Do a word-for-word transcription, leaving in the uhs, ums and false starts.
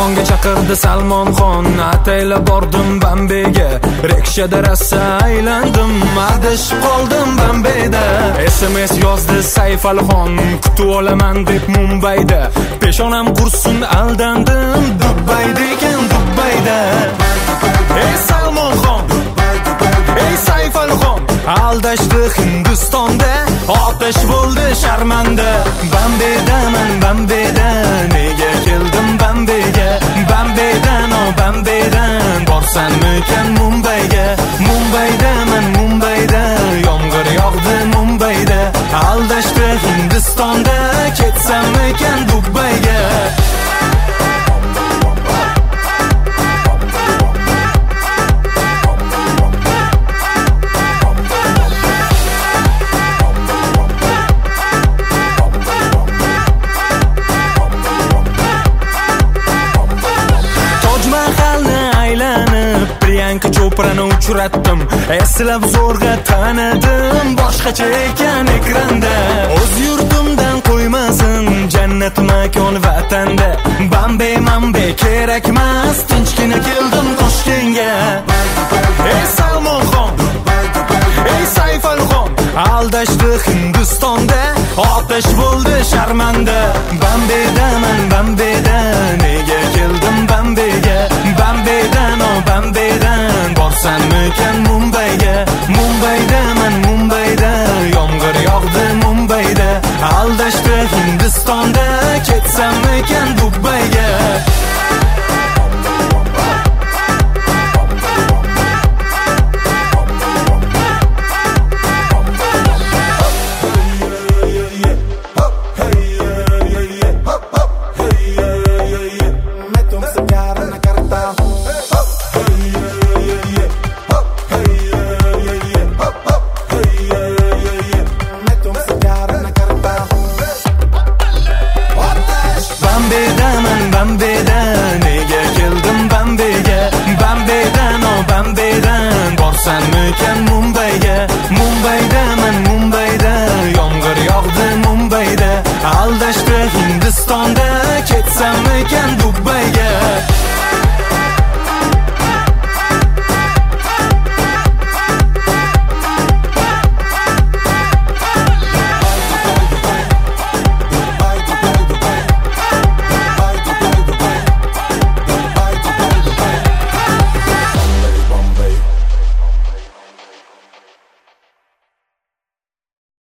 Mehmonga chaqirdi Salmonxon, atayla bordim Bambeyga. Rikshada rassa aylandim, adashib qoldim Bambeyda. S M S yozdi Sayfalxon, kutib olaman deb Mumbayda. Peshonam qursin aldandim, Dubayda ekan Dubayda. Ey Salmonxon, ey Sayfalxon, aldashdi Hindistonda, otash bo'ldi sharmanda. Bambeydaman Bambeyda, nega keldim Bambeyga? Bambeydan o Bambeydan borsanmikan Mumbayga? Mumbaydaman Mumbayda, yomg'ir yog'di Mumbayda. Aldashdi Hindistonda, ketsammikan Dubayga? Cho'prani uchratdim, eslab zo'rg'a tanidim, boshqacha ekan ekranda. O'z yurtimdan qo'ymasin, jannat makon vatanda. Bambey Mambey kerakmas, tinchgina keldim Toshkentga. Ey Salmonxon, ey Sayfalxon, aldashdi Hindistonda, otash bo'ldi sharmanda. Bambeydaman Bambeyda, nega keldim Bambeyga? Bambeydan o Bambeydan borsanmikan Mumbayga? Mumbaydaman Mumbayda, yomg'ir yog'di Mumbayda. Aldashdi Hindistonda, ketsammikan Dubayga? Bambeyda, nega keldim Bambeyga? Bambeydan o Bambeydan borsanmikan Mumbayga? Mumbaydaman Mumbayda, yomg'ir yog'di Mumbayda. Aldashdi Hindistonda,